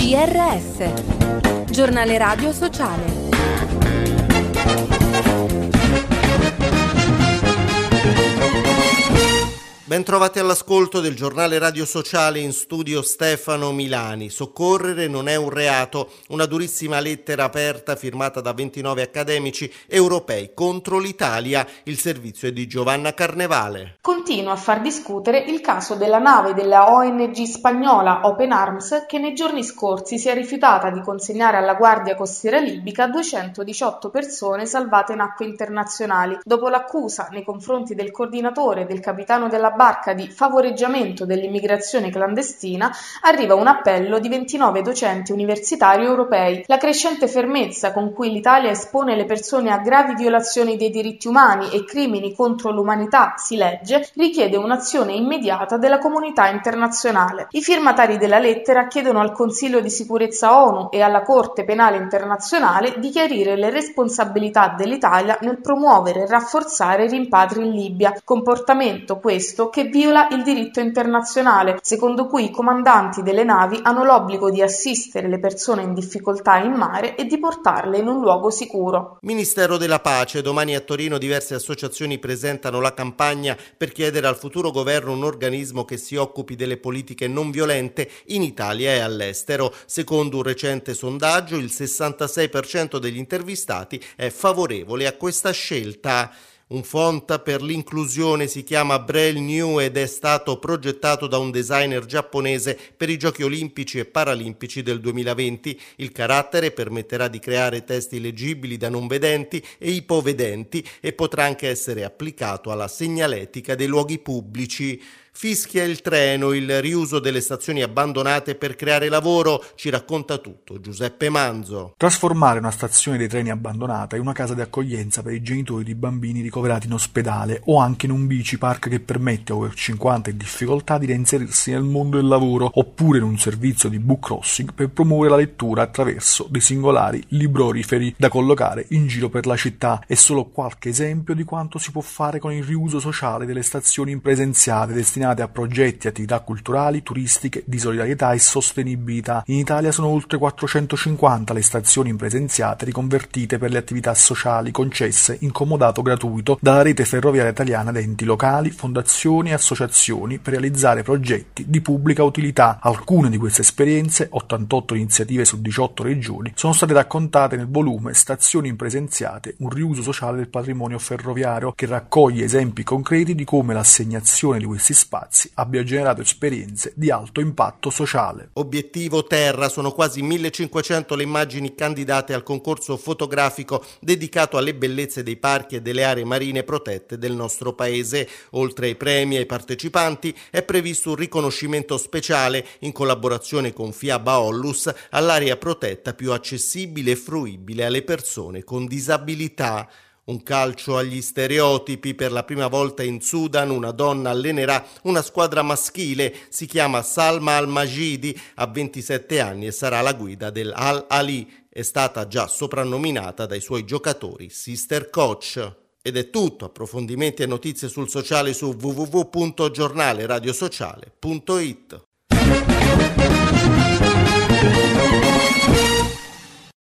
GRS, Giornale Radio Sociale. Ben trovati all'ascolto del Giornale Radio Sociale, in studio Stefano Milani. Soccorrere non è un reato, una durissima lettera aperta firmata da 29 accademici europei contro l'Italia. Il servizio è di Giovanna Carnevale. Continua a far discutere il caso della nave della ONG spagnola Open Arms, che nei giorni scorsi si è rifiutata di consegnare alla Guardia Costiera libica 218 persone salvate in acque internazionali, dopo l'accusa nei confronti del coordinatore e del capitano della barca di favoreggiamento dell'immigrazione clandestina. Arriva un appello di 29 docenti universitari europei. La crescente fermezza con cui l'Italia espone le persone a gravi violazioni dei diritti umani e crimini contro l'umanità, si legge, richiede un'azione immediata della comunità internazionale. I firmatari della lettera chiedono al Consiglio di sicurezza ONU e alla Corte Penale Internazionale di chiarire le responsabilità dell'Italia nel promuovere e rafforzare i rimpatri in Libia, comportamento questo che viola il diritto internazionale, secondo cui i comandanti delle navi hanno l'obbligo di assistere le persone in difficoltà in mare e di portarle in un luogo sicuro. Ministero della Pace. Domani a Torino diverse associazioni presentano la campagna per chiedere al futuro governo un organismo che si occupi delle politiche non violente in Italia e all'estero. Secondo un recente sondaggio, il 66% degli intervistati è favorevole a questa scelta. Un font per l'inclusione si chiama Braille New ed è stato progettato da un designer giapponese per i Giochi Olimpici e Paralimpici del 2020. Il carattere permetterà di creare testi leggibili da non vedenti e ipovedenti e potrà anche essere applicato alla segnaletica dei luoghi pubblici. Fischia il treno, il riuso delle stazioni abbandonate per creare lavoro, ci racconta tutto Giuseppe Manzo. Trasformare una stazione dei treni abbandonata in una casa di accoglienza per i genitori di bambini ricoverati in ospedale o anche in un bici park che permette a over 50 in difficoltà di reinserirsi nel mondo del lavoro, oppure in un servizio di book crossing per promuovere la lettura attraverso dei singolari libroriferi da collocare in giro per la città. È solo qualche esempio di quanto si può fare con il riuso sociale delle stazioni impresenziate destinate a progetti e attività culturali, turistiche, di solidarietà e sostenibilità. In Italia sono oltre 450 le stazioni impresenziate riconvertite per le attività sociali concesse in comodato gratuito dalla rete ferroviaria italiana ad enti locali, fondazioni e associazioni per realizzare progetti di pubblica utilità. Alcune di queste esperienze, 88 iniziative su 18 regioni, sono state raccontate nel volume Stazioni impresenziate, un riuso sociale del patrimonio ferroviario, che raccoglie esempi concreti di come l'assegnazione di questi spazi abbia generato esperienze di alto impatto sociale. Obiettivo Terra. Sono quasi 1500 le immagini candidate al concorso fotografico dedicato alle bellezze dei parchi e delle aree marine protette del nostro paese. Oltre ai premi e ai partecipanti è previsto un riconoscimento speciale in collaborazione con Fiaba Ollus all'area protetta più accessibile e fruibile alle persone con disabilità. Un calcio agli stereotipi. Per la prima volta in Sudan una donna allenerà una squadra maschile. Si chiama Salma Al-Majidi, ha 27 anni e sarà la guida del Al-Ali. È stata già soprannominata dai suoi giocatori Sister Coach. Ed è tutto. Approfondimenti e notizie sul sociale su www.giornaleradiosociale.it.